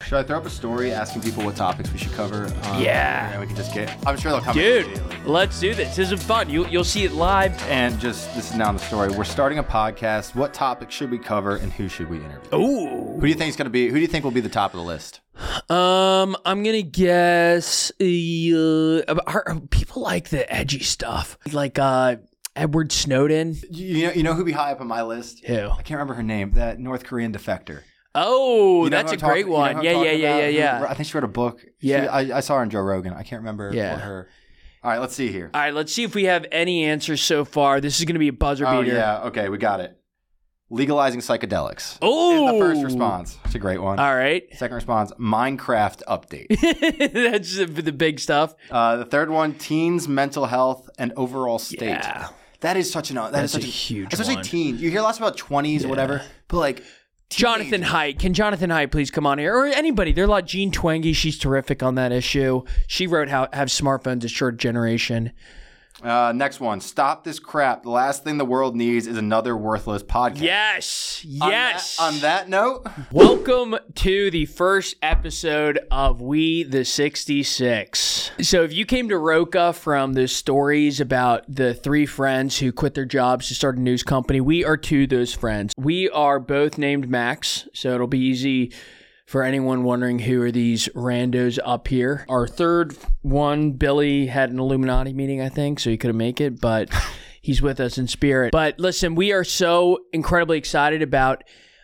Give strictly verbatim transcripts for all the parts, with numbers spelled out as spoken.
Should I throw up a story asking people what topics we should cover? Um, Yeah. And we can just get, I'm sure they'll come Dude, in immediately. let's do this. This is fun. You, you'll see it live. And just, this is now the story. We're starting a podcast. What topic should we cover and who should we interview? Ooh. Who do you think is going to be, who do you think will be the top of the list? Um, I'm gonna guess uh, about, people like the edgy stuff, like uh, Edward Snowden. You know, you know who'd be high up on my list? Who? I can't remember her name. That North Korean defector. Oh, You know that's who a I'm great talking- you know one. who I'm yeah, yeah, talking yeah, yeah, about? yeah. Who- I think she wrote a book. She- Yeah. I, I saw her on Joe Rogan. I can't remember Yeah. what her. All right, let's see here. All right, let's see if we have any answers so far. This is gonna be a buzzer Oh, beater. yeah. Okay, we got it. Legalizing psychedelics. Oh, Is the first response. It's a great one. All right, Second response, Minecraft update. that's the, the big stuff. Uh, the third one, teens' mental health and overall state. Yeah. That is such an that That's is such a huge especially one. teens. You hear lots about twenties or whatever, but like Jonathan teenagers- Haidt. Can Jonathan Haidt please come on here? Or anybody. There's a lot. Jean Twenge, she's terrific on that issue. She wrote How Have Smartphones Destroyed Generation. Uh, next one, stop this crap. The last thing the world needs is another worthless podcast. Yes. On Yes. that- On that, note, Welcome to the first episode of We the sixty-six. So if you came to Roca from the stories about the three friends who quit their jobs to start a news company, we are two of those friends. We are both named Max, so it'll be easy for anyone wondering who are these randos up here. Our third one, Billy, had an Illuminati meeting, I think, so he couldn't make it, but he's with us in spirit. But listen, we are so incredibly excited about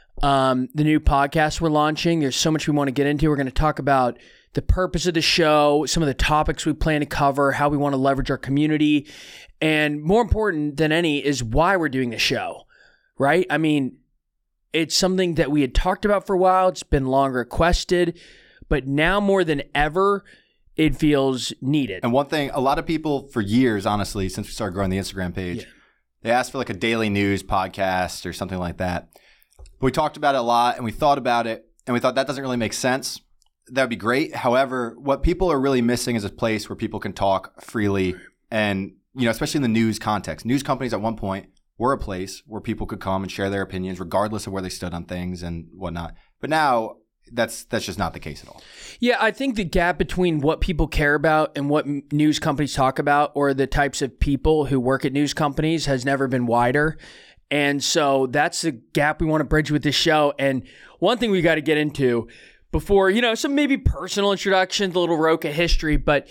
um, the new podcast we're launching. There's so much we want to get into. We're going to talk about the purpose of the show, some of the topics we plan to cover, how we want to leverage our community, and more important than any is why we're doing the show, right? I mean, it's something that we had talked about for a while. It's been long requested, but now more than ever, it feels needed. and one thing, a lot of people for years, honestly, since we started growing the Instagram page, Yeah. they asked for like a daily news podcast or something like that. But we talked about it a lot and we thought about it and we thought that doesn't really make sense. That would be great. However, what people are really missing is a place where people can talk freely and, you know, especially in the news context. News companies at one point were a place where people could come and share their opinions regardless of where they stood on things and whatnot. But now that's that's just not the case at all. Yeah, I think the gap between what people care about and what m- news companies talk about or the types of people who work at news companies has never been wider. And so that's the gap we want to bridge with this show. And one thing we got to get into before, you know, some maybe personal introductions, a little Roca history, but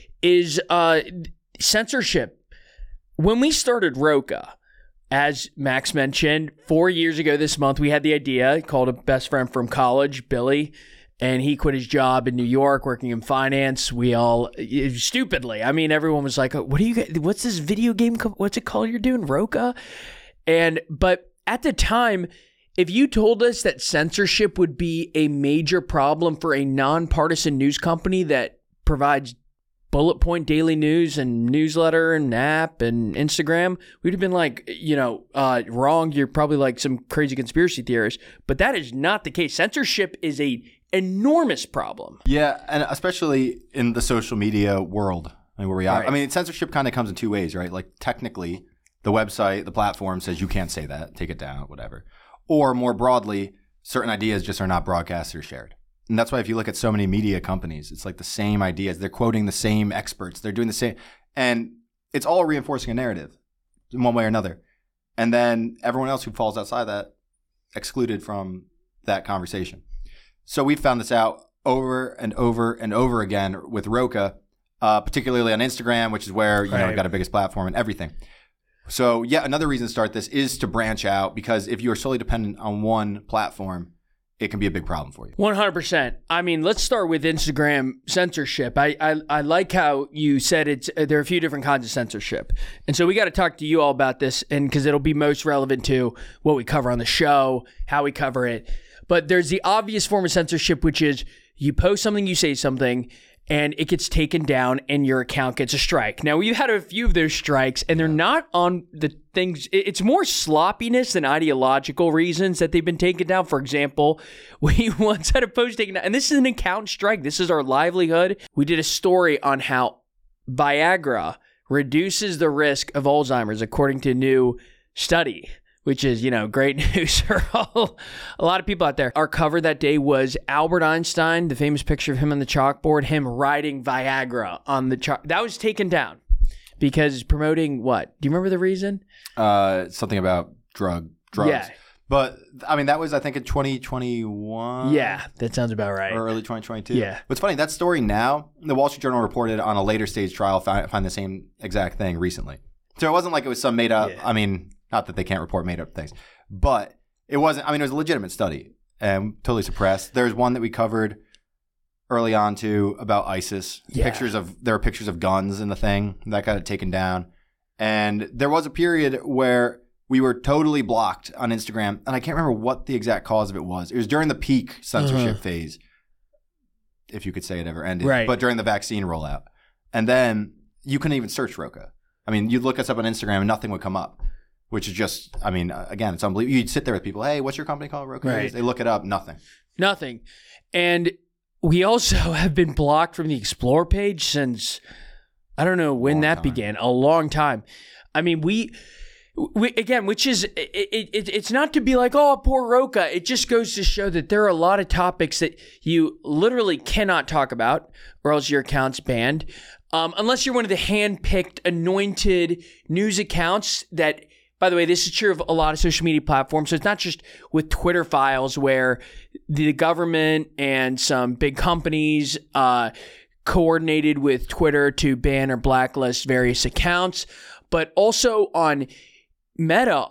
is uh, censorship. When we started Roca, as Max mentioned, four years ago this month, we had the idea, called a best friend from college, Billy, and he quit his job in New York working in finance. We all, stupidly, I mean, everyone was like, what do you, what's this video game, co- what's it called you're doing, Roca? And, but at the time, if you told us that censorship would be a major problem for a nonpartisan news company that provides bullet point daily news and newsletter and app and Instagram, we'd have been like, you know, uh, wrong. You're probably like some crazy conspiracy theorist, but that is not the case. Censorship is a enormous problem. Yeah, and especially in the social media world, I mean, where we are. Right. I mean, censorship kind of comes in two ways, right? Like technically, the website, the platform says you can't say that, take it down, whatever. Or more broadly, certain ideas just are not broadcasted or shared. And that's why if you look at so many media companies, it's like the same ideas. They're quoting the same experts. They're doing the same. And it's all reinforcing a narrative in one way or another. And then everyone else who falls outside that, excluded from that conversation. So we found this out over and over and over again with Roca, uh, particularly on Instagram, which is where, you know, Right. we got our biggest platform and everything. So yeah, another reason to start this is to branch out, because if you are solely dependent on one platform, it can be a big problem for you. one hundred percent. I mean, let's start with Instagram censorship. I, I, I like how you said it's uh, there are a few different kinds of censorship. And so we got to talk to you all about this, and because it'll be most relevant to what we cover on the show, how we cover it. But there's the obvious form of censorship, which is you post something, you say something, and it gets taken down and your account gets a strike. Now, we've had a few of those strikes, and they're not on the things. It's more sloppiness than ideological reasons that they've been taken down. For example, we once had a post taken down, and this is an account strike. This is our livelihood. We did a story on how Viagra reduces the risk of Alzheimer's, according to a new study, which is, you know, great news for all, a lot of people out there. Our cover that day was Albert Einstein, the famous picture of him on the chalkboard, him riding Viagra on the chalk. That was taken down because promoting what? Do you remember the reason? Uh, something about drug drugs. Yeah. But, I mean, that was, I think, in twenty twenty-one. Yeah, that sounds about right. Or early twenty twenty-two. Yeah. What's funny, that story now, the Wall Street Journal reported on a later stage trial, find, find the same exact thing recently. So it wasn't like it was some made up, Yeah. I mean, not that they can't report made up things, but it wasn't, I mean, it was a legitimate study and totally suppressed. There's one that we covered early on too about ISIS. Yeah. Pictures of, there were pictures of guns in the thing that got it taken down. And there was a period where we were totally blocked on Instagram, and I can't remember what the exact cause of it was. It was during the peak censorship Uh-huh. phase, if you could say it ever ended, Right. but during the vaccine rollout. And then you couldn't even search Roka. I mean, you'd look us up on Instagram and nothing would come up, which is just, I mean, uh, again, it's unbelievable. You'd sit there with people, hey, what's your company called? Roka? Right. They look it up, nothing. Nothing. And we also have been blocked from the Explore page since, I don't know when Long that time. began, a long time. I mean, we... We, again, which is, it, it, it's not to be like, oh, poor Roka. It just goes to show that there are a lot of topics that you literally cannot talk about or else your account's banned. Um, unless you're one of the hand-picked, anointed news accounts that, by the way, this is true of a lot of social media platforms. So it's not just with Twitter files where the government and some big companies uh, coordinated with Twitter to ban or blacklist various accounts, but also on Meta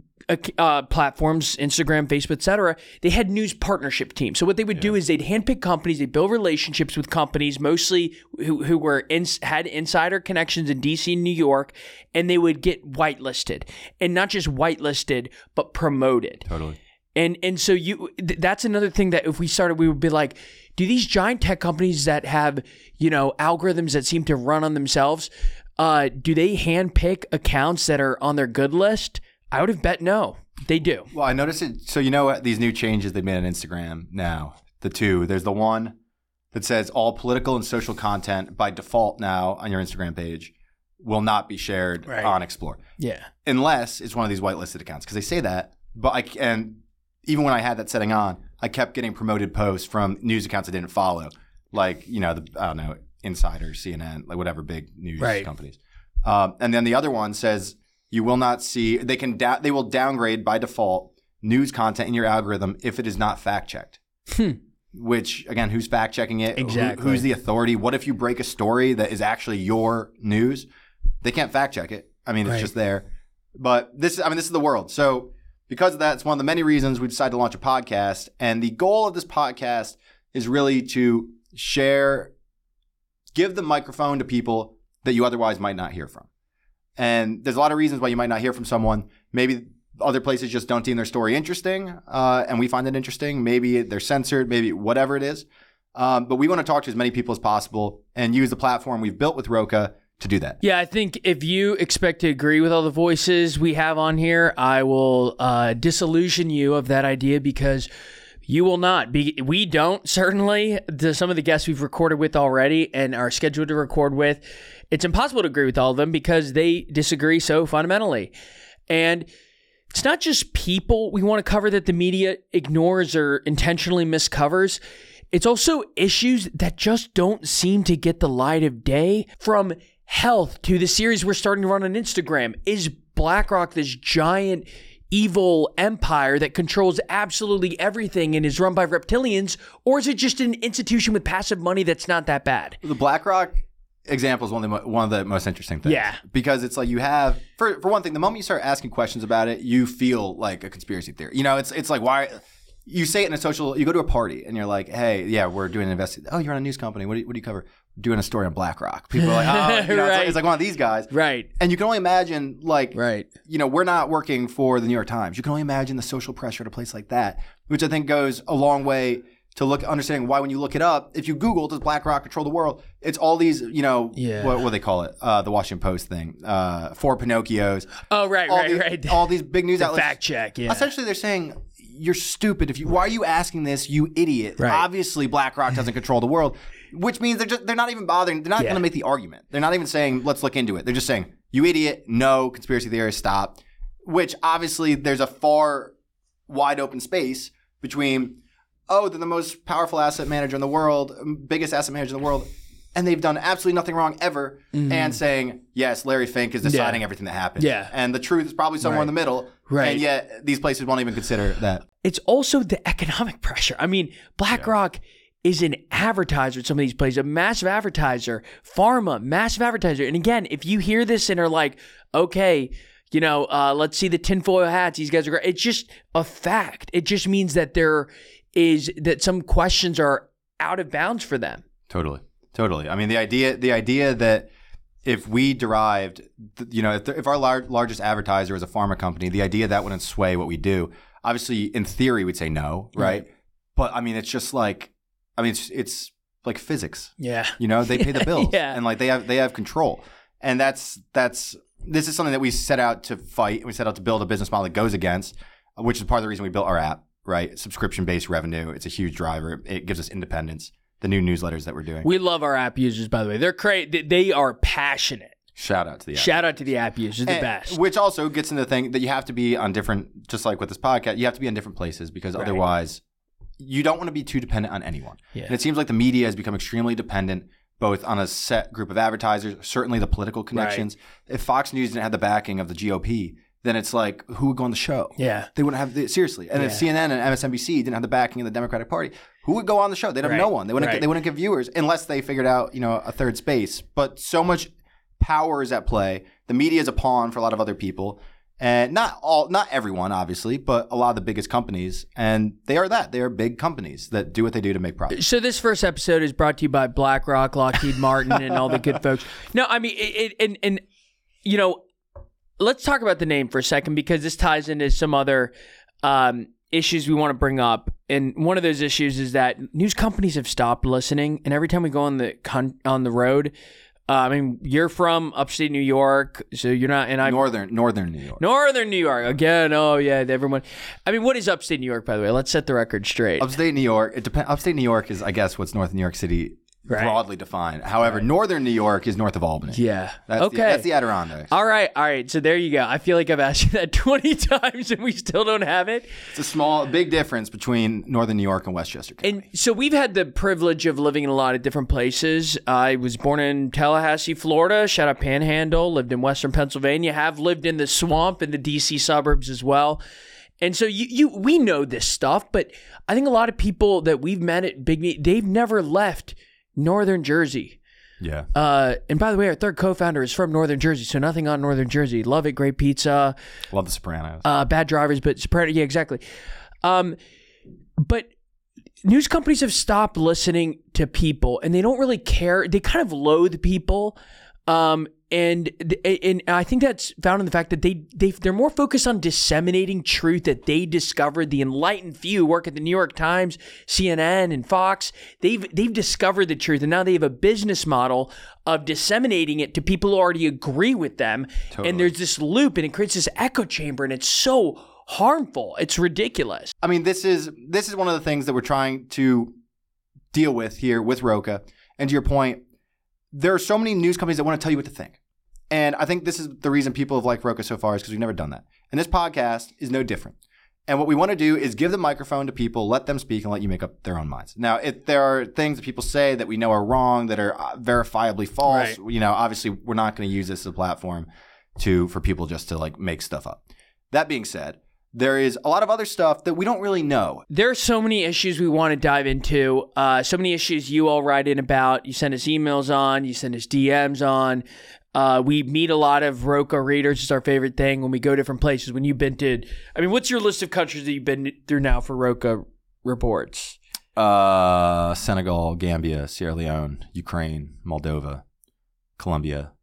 uh, platforms, Instagram, Facebook, et cetera, they had news partnership teams. So what they would yeah. do is they'd handpick companies, they'd build relationships with companies, mostly who, who were in, had insider connections in D C and New York, and they would get whitelisted. And not just whitelisted, but promoted. Totally. And and so you th- that's another thing that if we started, we would be like, do these giant tech companies that have, you know, algorithms that seem to run on themselves, Uh, do they handpick accounts that are on their good list? I would have bet no. They do. Well, I noticed it. So you know what? These new changes they made on Instagram now, the two. There's the one that says all political and social content by default now on your Instagram page will not be shared Right. on Explore. Yeah. Unless it's one of these whitelisted accounts. Because they say that. But I and even when I had that setting on, I kept getting promoted posts from news accounts I didn't follow. Like, you know, the I don't know, Insider, C N N, like whatever big news Right. companies. Um, and then the other one says you will not see, they can da- they will downgrade by default news content in your algorithm if it is not fact checked. Hmm. Which, again, who's fact checking it? Exactly. Who, who's the authority? What if you break a story that is actually your news? They can't fact check it. I mean, it's Right. just there. But this, I mean, this is the world. So because of that, it's one of the many reasons we decided to launch a podcast. And the goal of this podcast is really to share, give the microphone to people that you otherwise might not hear from. And there's a lot of reasons why you might not hear from someone. Maybe other places just don't deem their story interesting, uh, and we find it interesting. Maybe they're censored, maybe whatever it is. Um, but we want to talk to as many people as possible and use the platform we've built with Roka to do that. Yeah, I think if you expect to agree with all the voices we have on here, I will uh, disillusion you of that idea because you will not. Be, we don't, certainly. The, some of the guests we've recorded with already and are scheduled to record with, it's impossible to agree with all of them because they disagree so fundamentally. And it's not just people we want to cover that the media ignores or intentionally miscovers. It's also issues that just don't seem to get the light of day. From health to the series we're starting to run on Instagram. Is BlackRock this giant evil empire that controls absolutely everything and is run by reptilians, or is it just an institution with passive money that's not that bad? The BlackRock example is one of the, mo- one of the most interesting things. Yeah. Because it's like you have, for for one thing, the moment you start asking questions about it, you feel like a conspiracy theory. You know, it's it's like, why, you say it in a social, you go to a party and you're like, hey, yeah, we're doing an investigation. Oh, you're on a news company. What do you, what do you cover? Doing a story on BlackRock. People are like, oh, you know, Right. it's, like, it's like one of these guys. Right. And you can only imagine, like, Right. you know, we're not working for the New York Times. You can only imagine the social pressure at a place like that, which I think goes a long way to look understanding why when you look it up, if you Google, does BlackRock control the world? It's all these, you know, Yeah. what, what do they call it? Uh, the Washington Post thing. Uh, four Pinocchios. Oh, right, all right, these, right. All these big news The outlets. fact check, yeah. Essentially, they're saying, you're stupid. If you, why are you asking this, you idiot? Right. Obviously, BlackRock doesn't control the world, which means they're just, they're not even bothering. They're not Yeah. going to make the argument. They're not even saying, let's look into it. They're just saying, you idiot, no, conspiracy theorists, stop. which obviously there's a far wide open space between, oh, they're the most powerful asset manager in the world, biggest asset manager in the world, and they've done absolutely nothing wrong ever, mm-hmm. and saying, yes, Larry Fink is deciding yeah. everything that happens. Yeah. And the truth is probably somewhere right. in the middle, right. and yet these places won't even consider that. It's also the economic pressure. I mean, BlackRock yeah. is an advertiser at some of these places, a massive advertiser. Pharma, massive advertiser. And again, if you hear this and are like, okay, you know, uh, let's see the tinfoil hats, these guys are great. It's just a fact. It just means that there is, that some questions are out of bounds for them. Totally. Totally. I mean, the idea, the idea that if we derived, you know, if, the, if our lar- largest advertiser is a pharma company, the idea that wouldn't sway what we do. Obviously, in theory, we'd say no, right? right. But I mean, it's just like, I mean, it's, it's like physics. Yeah. You know, they pay the bills, yeah. and like they have they have control, and that's that's this is something that we set out to fight. We set out to build a business model that goes against, which is part of the reason we built our app. Right, subscription based revenue. It's a huge driver. It gives us independence. The new newsletters that we're doing. We love our app users, by the way. They're crazy. They are passionate. Shout out to the app. Shout out to the app users. The and, best. Which also gets into the thing that you have to be on different, just like with this podcast, you have to be in different places because right. otherwise you don't want to be too dependent on anyone. Yeah. And it seems like the media has become extremely dependent both on a set group of advertisers, certainly the political connections. Right. If Fox News didn't have the backing of the G O P, then it's like, who would go on the show? Yeah. They wouldn't have the, seriously. And yeah. if C N N and M S N B C didn't have the backing of the Democratic Party, who would go on the show? They'd have right. no one. They wouldn't, right. they wouldn't get viewers unless they figured out, you know, a third space. But so much power is at play. The media is a pawn for a lot of other people. And not all, not everyone, obviously, but a lot of the biggest companies. And they are that. They are big companies that do what they do to make profit. So this first episode is brought to you by BlackRock, Lockheed Martin, and all the good folks. No, I mean, it, it, and, and, you know, let's talk about the name for a second because this ties into some other um, issues we want to bring up. And one of those issues is that news companies have stopped listening. And every time we go on the con- on the road, uh, I mean, you're from upstate New York, so you're not. And I'm northern Northern New York. Northern New York again. Oh yeah, everyone. I mean, what is upstate New York, by the way? Let's set the record straight. Upstate New York. It depends. Upstate New York is, I guess, what's North New York City. Right. Broadly defined. However, right. Northern New York is north of Albany. Yeah. That's okay. The, that's the Adirondacks. All right. All right. So there you go. I feel like I've asked you that twenty times and we still don't have it. It's a small, big difference between Northern New York and Westchester County. And so we've had the privilege of living in a lot of different places. I was born in Tallahassee, Florida. Shout out Panhandle. Lived in Western Pennsylvania. Have lived in the swamp in the D C suburbs as well. And so you, you, we know this stuff, but I think a lot of people that we've met at Big Meat, they've never left Northern Jersey. Yeah. Uh, and by the way, our third co-founder is from Northern Jersey, so nothing on Northern Jersey. Love it, great pizza. Love the Sopranos. Uh, bad drivers, but Sopranos, yeah, exactly. Um, but news companies have stopped listening to people, and they don't really care. They kind of loathe people. Um, and and I think that's found in the fact that they, they, they're more focused on disseminating truth that they discovered. The enlightened few work at the New York Times, C N N, and Fox. They've, they've discovered the truth, and now they have a business model of disseminating it to people who already agree with them. Totally. And there's this loop, and it creates this echo chamber, and it's so harmful. It's ridiculous. I mean, this is this is one of the things that we're trying to deal with here with Roka. And to your point, there are so many news companies that want to tell you what to think. And I think this is the reason people have liked Roka so far is because we've never done that. And this podcast is no different. And what we want to do is give the microphone to people, let them speak, and let you make up their own minds. Now, if there are things that people say that we know are wrong, that are verifiably false, right. you know, obviously we're not going to use this as a platform to for people just to like make stuff up. That being said, there is a lot of other stuff that we don't really know. There are so many issues we want to dive into. Uh, so many issues you all write in about. You send us emails on. You send us D Ms on. Uh, we meet a lot of Roka readers. It's our favorite thing when we go different places. When you've been to, I mean, what's your list of countries that you've been through now for Roka reports? Uh, Senegal, Gambia, Sierra Leone, Ukraine, Moldova, Colombia.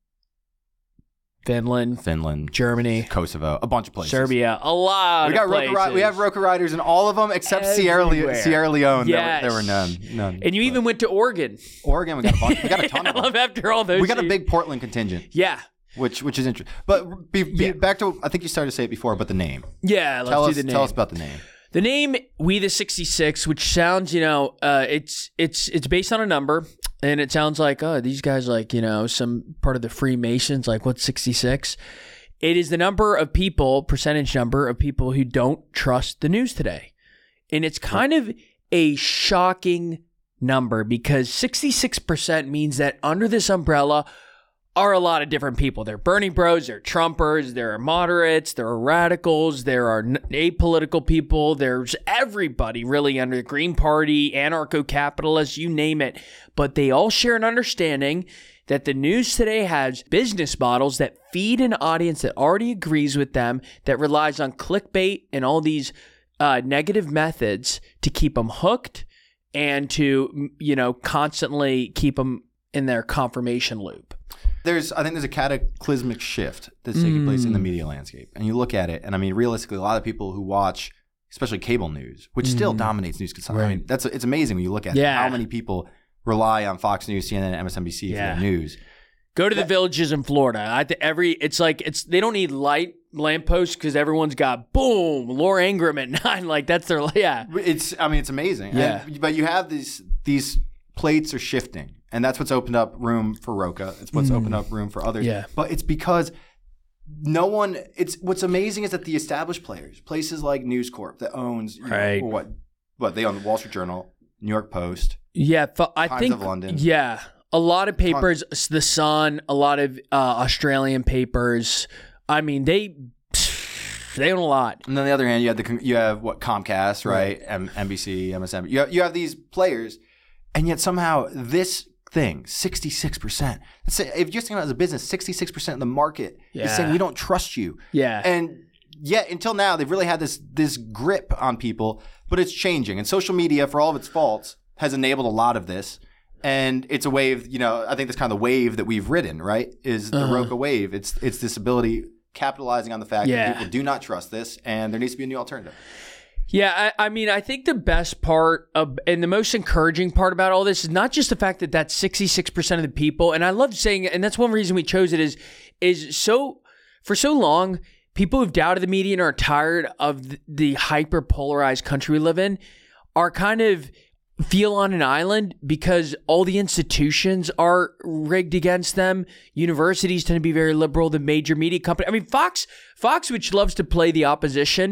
Finland, Finland, Germany, Kosovo, a bunch of places. Serbia, a lot we got of Roka places. We have Roka riders in all of them except Sierra, Le- Sierra Leone. Yes. There, were, there were none. none and you but. even went to Oregon. Oregon, we got a bunch. We got a ton I of them. love after all those. We got a big Portland contingent. Yeah. Which which is interesting. But be, be, yeah. back to, I think you started to say it before, but the name. Yeah, let's tell do us, the name. Tell us about the name. The name We the sixty-six, which sounds, you know, uh, it's it's it's based on a number, and it sounds like, oh, these guys like, you know, some part of the Freemasons, like what's sixty-six? It is the number of people, percentage number of people who don't trust the news today. And it's kind of a shocking number because sixty-six percent means that under this umbrella are a lot of different people. There are Bernie bros, there are Trumpers, there are moderates, there are radicals, there are apolitical people, there's everybody really under the Green Party, anarcho-capitalists, you name it. But they all share an understanding that the news today has business models that feed an audience that already agrees with them, that relies on clickbait and all these uh, negative methods to keep them hooked and to, you know, constantly keep them in their confirmation loop. There's, I think there's a cataclysmic shift that's taking mm. place in the media landscape. And you look at it, and I mean, realistically, a lot of people who watch, especially cable news, which mm. still dominates news consumption. Right. I mean, that's it's amazing when you look at yeah. it, how many people rely on Fox News, C N N, and M S N B C yeah. for their news. Go to the villages in Florida. I th- every it's like it's they don't need light lampposts because everyone's got boom Laura Ingraham at nine. Like that's their yeah. It's I mean it's amazing. Yeah. And, but you have these these plates are shifting, and that's what's opened up room for Rocha. It's what's mm. opened up room for others. Yeah. But it's because no one. It's what's amazing is that the established players, places like News Corp that owns right. know, what what they own the Wall Street Journal, New York Post. Yeah, I Times think of London. Yeah, a lot of papers, The Sun, a lot of uh, Australian papers. I mean, they they own a lot. And on the other hand, you have the you have what Comcast, right? M- NBC, M S N B C. You have, you have these players, and yet somehow this thing, sixty-six percent. Let's say if you're thinking about it as a business, sixty-six percent of the market yeah. is saying we don't trust you. Yeah, and yet until now they've really had this this grip on people, but it's changing. And social media, for all of its faults, has enabled a lot of this. And it's a wave, you know, I think that's kind of the wave that we've ridden, right? Is the uh-huh. Rocha wave. It's it's this ability, capitalizing on the fact yeah. that people do not trust this, and there needs to be a new alternative. Yeah, I, I mean, I think the best part of, and the most encouraging part about all this is not just the fact that that's sixty-six percent of the people, and I love saying it, and that's one reason we chose it, is, is so, for so long, people who've doubted the media and are tired of the, the hyper-polarized country we live in are kind of feel on an island because all the institutions are rigged against them. Universities tend to be very liberal. The major media company, I mean, Fox, Fox, which loves to play the opposition,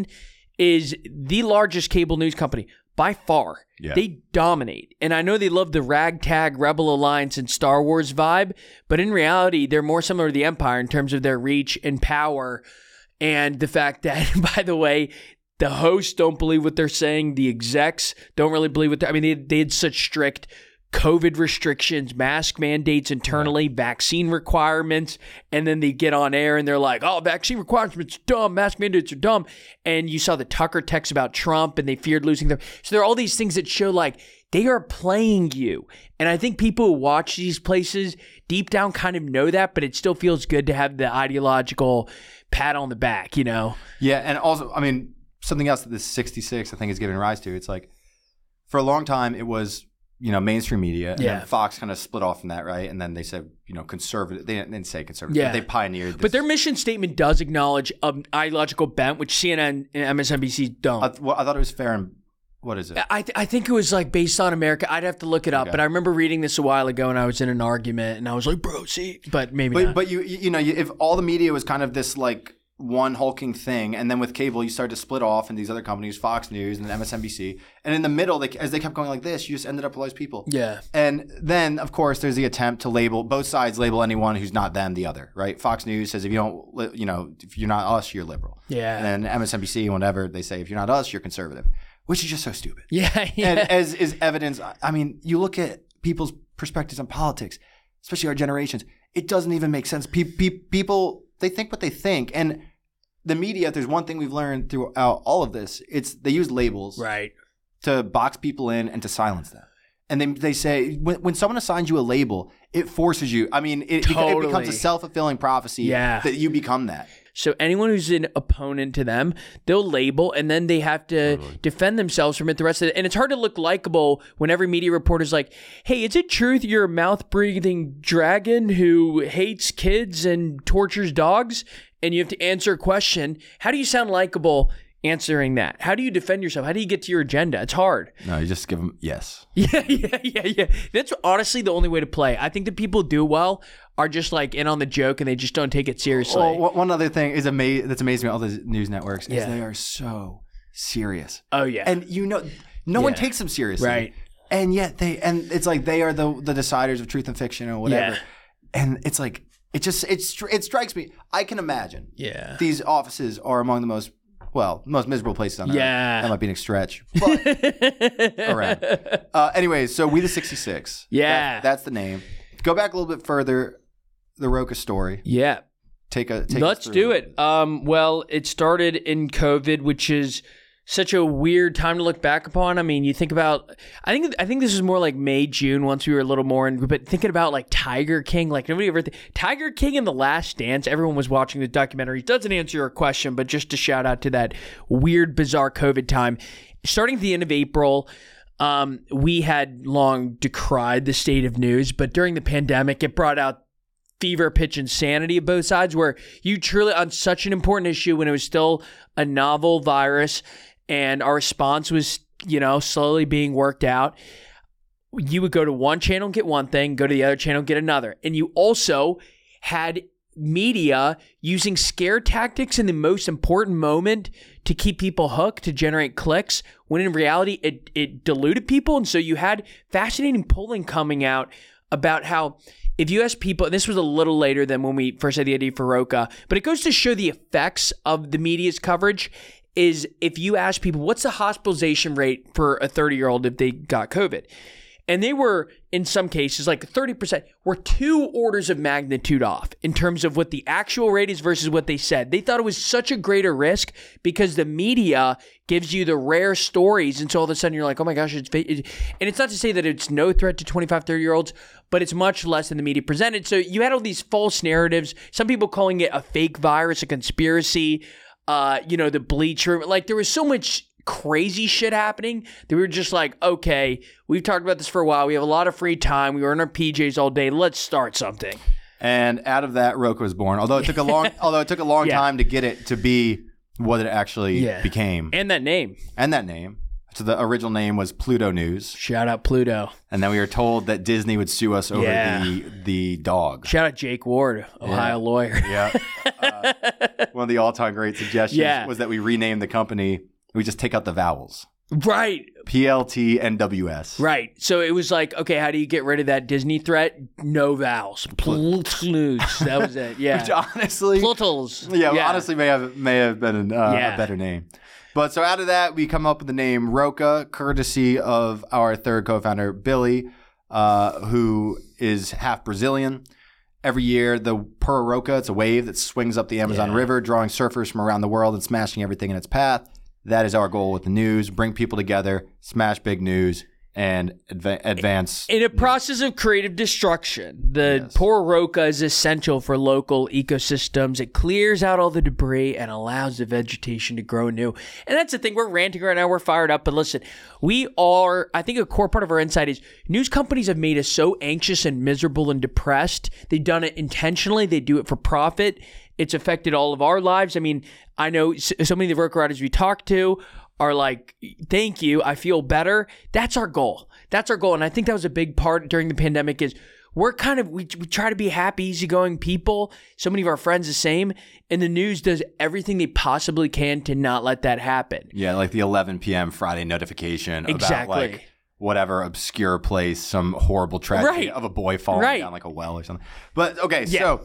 is the largest cable news company by far. Yeah. They dominate. And I know they love the ragtag Rebel Alliance and Star Wars vibe, but in reality, they're more similar to the Empire in terms of their reach and power. And the fact that, by the way, the hosts don't believe what they're saying. The execs don't really believe what they're, I mean, they, they had such strict COVID restrictions, mask mandates internally, yeah. vaccine requirements, and then they get on air and they're like, oh, vaccine requirements are dumb, mask mandates are dumb. And you saw the Tucker text about Trump and they feared losing them. So there are all these things that show like they are playing you. And I think people who watch these places deep down kind of know that, but it still feels good to have the ideological pat on the back, you know? Yeah, and also, I mean, something else that this sixty-six, I think, is giving rise to. It's like, for a long time, it was, you know, mainstream media. And yeah. then Fox kind of split off from that, right? And then they said, you know, conservative. They didn't, they didn't say conservative. Yeah. But they pioneered this. But their mission statement does acknowledge an ideological bent, which C N N and M S N B C don't. I, well, I thought it was fair and, what is it? I th- I think it was like based on America. I'd have to look it up. Okay. But I remember reading this a while ago and I was in an argument and I was like, bro, see? But maybe but, not. But, you, you know, if all the media was kind of this, like, one hulking thing, and then with cable you started to split off in these other companies, Fox News and then M S N B C, and in the middle, they, as they kept going like this, you just ended up with all these people. Yeah. And then of course there's the attempt to label both sides, label anyone who's not them the other, right? Fox News says if you don't, you know, if you're not us, you're liberal. Yeah. And then M S N B C and whatever, they say if you're not us, you're conservative, which is just so stupid. Yeah. yeah. And as is evidence, I mean, you look at people's perspectives on politics, especially our generations, it doesn't even make sense. Pe- pe- people, they think what they think, and the media, if there's one thing we've learned throughout all of this, it's they use labels right. to box people in and to silence them. And they they say, when, when someone assigns you a label, it forces you. I mean, it, totally. it becomes a self-fulfilling prophecy yeah. that you become that. So anyone who's an opponent to them, they'll label, and then they have to totally. defend themselves from it the rest of it. And it's hard to look likable when every media reporter's like, hey, is it true that you're a mouth-breathing dragon who hates kids and tortures dogs? And you have to answer a question. How do you sound likable answering that? How do you defend yourself? How do you get to your agenda? It's hard. No, you just give them yes. Yeah, yeah, yeah, yeah. That's honestly the only way to play. I think the people do well are just like in on the joke and they just don't take it seriously. Well, one other thing is ama- that's amazing about all the news networks is Yeah. they are so serious. Oh yeah. And you know, no one Yeah. takes them seriously. Right. And yet they, and it's like they are the the deciders of truth and fiction or whatever. Yeah. And it's like, it just, it, stri- it strikes me. I can imagine Yeah. these offices are among the most, well, most miserable places on earth. Yeah. That might be an stretch. But around. Uh, anyways, so We the sixty-six. Yeah. That, that's the name. Go back a little bit further. The Roka story. Yeah. Take a take Let's us through do it. Um, well, it started in COVID, which is such a weird time to look back upon. I mean, you think about, I think I think this is more like May, June, once we were a little more in, but thinking about like Tiger King, like nobody ever, th- Tiger King and The Last Dance, everyone was watching the documentary. Doesn't answer your question, but just to shout out to that weird, bizarre COVID time. Starting at the end of April, um, we had long decried the state of news, but during the pandemic, it brought out fever pitch insanity of both sides, where you truly, on such an important issue when it was still a novel virus and our response was, you know, slowly being worked out, you would go to one channel and get one thing, go to the other channel and get another. And you also had media using scare tactics in the most important moment to keep people hooked, to generate clicks, when in reality it, it diluted people. And so you had fascinating polling coming out about how if you ask people, and this was a little later than when we first had the idea for Roka, but it goes to show the effects of the media's coverage, is if you ask people, what's the hospitalization rate for a thirty-year-old if they got COVID? And they were, in some cases, like thirty percent, were two orders of magnitude off in terms of what the actual rate is versus what they said. They thought it was such a greater risk because the media gives you the rare stories. And so all of a sudden you're like, oh my gosh, it's fake. And it's not to say that it's no threat to twenty-five, thirty-year-olds, but it's much less than the media presented. So you had all these false narratives, some people calling it a fake virus, a conspiracy, uh, you know, the bleacher. Like there was so much crazy shit happening that we were just like, okay, we've talked about this for a while. We have a lot of free time. We were in our P Js all day. Let's start something. And out of that, Roka was born. Although it took a long, although it took a long Yeah. time to get it to be what it actually Yeah. became, And that name. and that name. So the original name was Pluto News, Shout out Pluto. and then we were told that Disney would sue us over Yeah. the the dog. Shout out Jake Ward, Ohio Yeah. lawyer. Yeah. Uh, one of the all-time great suggestions Yeah. was that we rename the company. We just take out the vowels. Right. P L T N W S. Right. So it was like, okay, how do you get rid of that Disney threat? No vowels. Plutles. That was it. Yeah. Which honestly, Plutles. yeah, well, honestly may have may have been an, uh, Yeah. a better name. But so out of that, we come up with the name Roka, courtesy of our third co-founder, Billy, uh, who is half Brazilian. Every year, the Pura Roka, it's a wave that swings up the Amazon Yeah. River, drawing surfers from around the world and smashing everything in its path. That is our goal with the news: bring people together, smash big news, and adva- advance. In a process of creative destruction, the Yes. Pura Roka is essential for local ecosystems. It clears out all the debris and allows the vegetation to grow new. And that's the thing. We're ranting right now. We're fired up. But listen, we are, I think a core part of our insight is news companies have made us so anxious and miserable and depressed. They've done it intentionally. They do it for profit. It's affected all of our lives. I mean, I know so so many of the Roka writers we talk to are like, thank you, I feel better. That's our goal. That's our goal. And I think that was a big part during the pandemic is we're kind of, we, we try to be happy, easygoing people. So many of our friends the same. And the news does everything they possibly can to not let that happen. Yeah, like the eleven p.m. Friday notification Exactly. about like whatever obscure place, some horrible tragedy Right. of a boy falling Right. down like a well or something. But okay, Yeah. so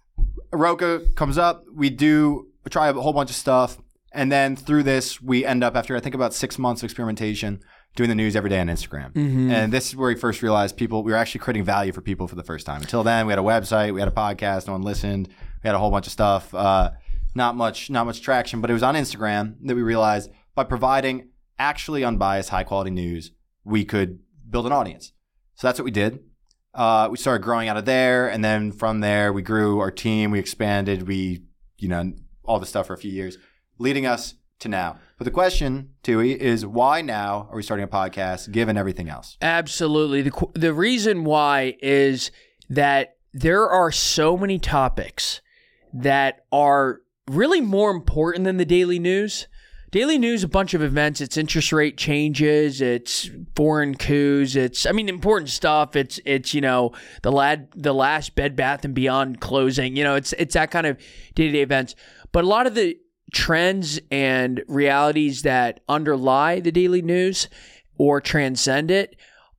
Roka comes up. We do try a whole bunch of stuff. And then through this, we end up, after I think about six months of experimentation, doing the news every day on Instagram. Mm-hmm. And this is where we first realized people, we were actually creating value for people for the first time. Until then, we had a website, we had a podcast, no one listened. We had a whole bunch of stuff. Uh, not much, not much traction, but it was on Instagram that we realized by providing actually unbiased, high quality news, we could build an audience. So that's what we did. Uh, we started growing out of there. And then from there, we grew our team, we expanded, we, you know, all the stuff for a few years, leading us to now. But the question, Tui, is why now are we starting a podcast given everything else? Absolutely. The qu- the reason why is that there are so many topics that are really more important than the daily news Daily News, a bunch of events. It's interest rate changes. It's foreign coups. It's, I mean, important stuff. It's, it's you know, the lad, the last Bed Bath and Beyond closing. You know, it's it's that kind of day-to-day events. But a lot of the trends and realities that underlie the Daily News or transcend it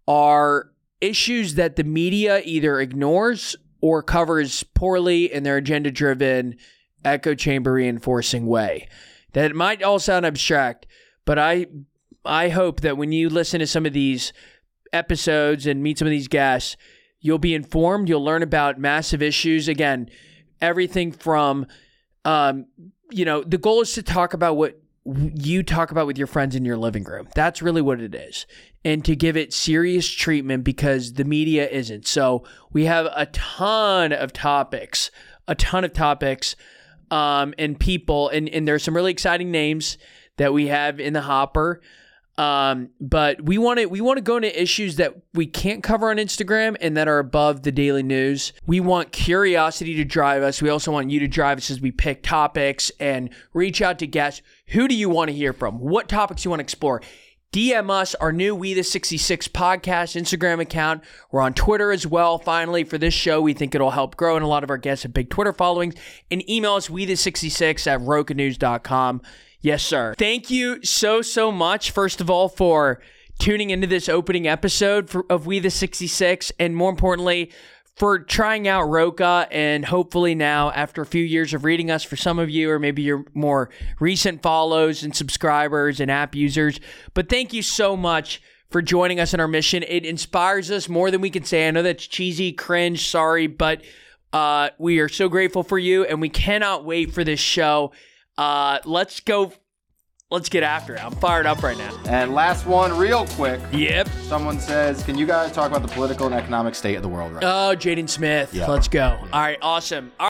are issues that the media either ignores or covers poorly in their agenda-driven, echo chamber reinforcing way. That it might all sound abstract, but I I hope that when you listen to some of these episodes and meet some of these guests, you'll be informed, you'll learn about massive issues. Again, everything from, um, you know, the goal is to talk about what you talk about with your friends in your living room. That's really what it is. And to give it serious treatment because the media isn't. So we have a ton of topics, a ton of topics. Um, and people, and, and there's some really exciting names that we have in the hopper. Um, but we want to we want to go into issues that we can't cover on Instagram and that are above the Daily News. We want curiosity to drive us. We also want you to drive us as we pick topics and reach out to guests. Who do you want to hear from? What topics do you want to explore? D M us, our new We The sixty-six podcast Instagram account. We're on Twitter as well. Finally, for this show, we think it'll help grow, and a lot of our guests have big Twitter followings. And email us, we the sixty-six at roka news dot com. Yes, sir. Thank you so, so much, first of all, for tuning into this opening episode for, of We The sixty-six, and more importantly, for trying out Roka, and hopefully now, after a few years of reading us, for some of you, or maybe your more recent follows and subscribers and app users. But thank you so much for joining us in our mission. It inspires us more than we can say. I know that's cheesy, cringe, sorry, but uh, we are so grateful for you, and we cannot wait for this show. Uh, let's go. Let's get after it. I'm fired up right now. And last one, real quick. Yep. Someone says, can you guys talk about the political and economic state of the world right now? Oh, Jaden Smith. Yep. Let's go. All right, awesome. All